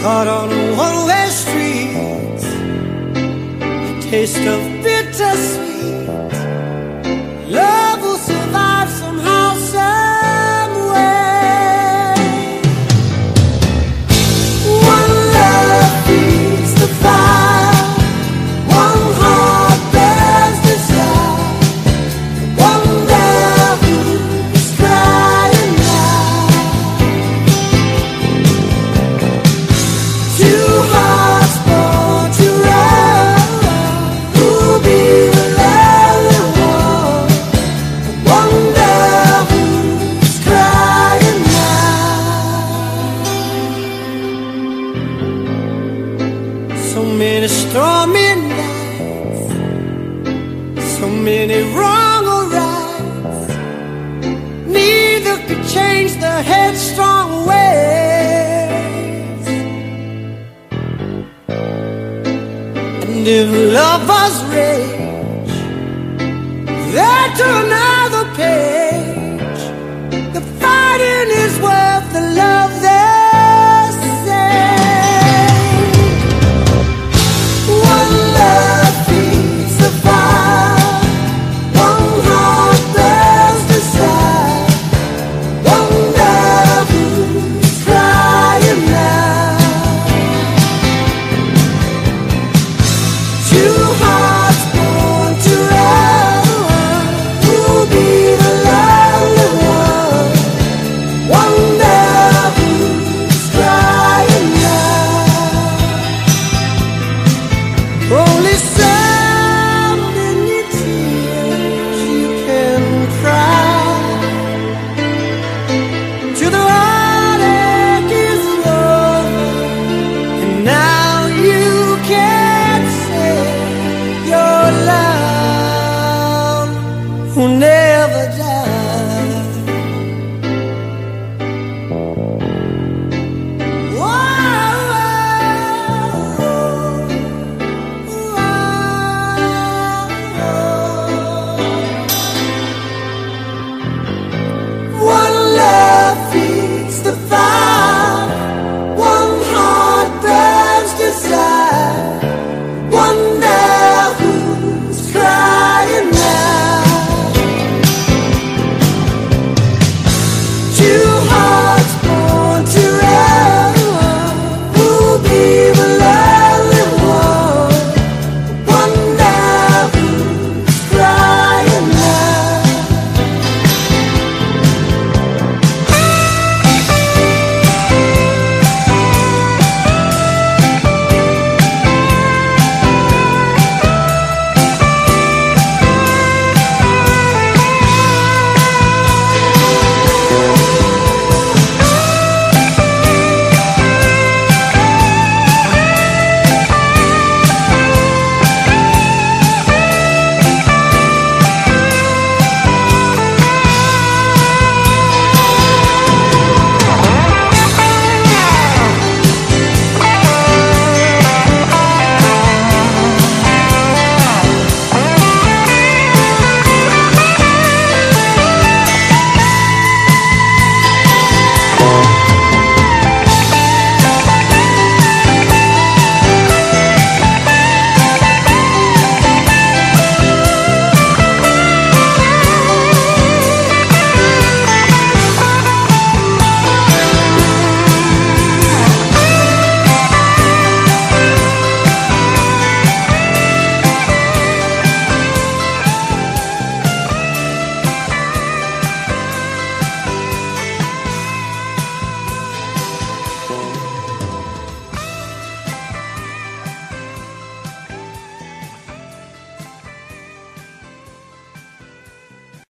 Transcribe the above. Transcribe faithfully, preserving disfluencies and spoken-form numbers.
Caught on one-way streets, the taste of bittersweet. Love will survive somehow, some way. One love feeds the fire, one heart bears desire. One devil is crying now. Two hearts born to run, who'll be the lonely one? One devil is crying now. So many stormy nights, so many wrong or rights. Neither could change the headstrong ways. And if lovers rage, they're to another page.